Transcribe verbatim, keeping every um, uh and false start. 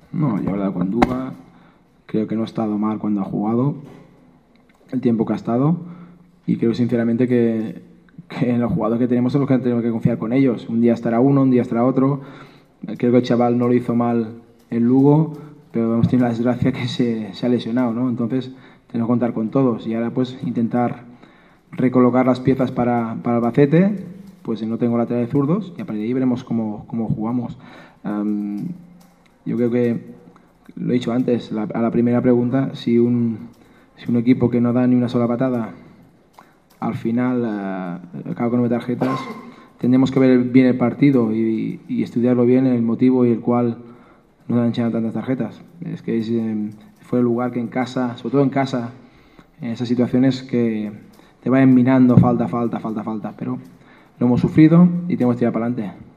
No, yo la verdad con Duba creo que no ha estado mal cuando ha jugado, el tiempo que ha estado, y creo sinceramente que, que los jugadores que tenemos son los que tenemos que confiar con ellos. Un día estará uno, un día estará otro. Creo que el chaval no lo hizo mal en Lugo, pero hemos tenido la desgracia que se, se ha lesionado, ¿no? Entonces tenemos que contar con todos y ahora pues intentar recolocar las piezas para, para Albacete, pues no tengo lateral de zurdos y a partir de ahí veremos cómo, cómo jugamos. Um, yo creo que, lo he dicho antes, la, a la primera pregunta, si un, si un equipo que no da ni una sola patada al final uh, acaba con nueve tarjetas, tendremos que ver bien el partido y, y estudiarlo bien, el motivo y el cual nos han echado tantas tarjetas. Es que es, eh, fue el lugar que en casa, sobre todo en casa, en esas situaciones que te vayan minando falta, falta, falta, falta, pero lo hemos sufrido y tenemos que tirar para adelante.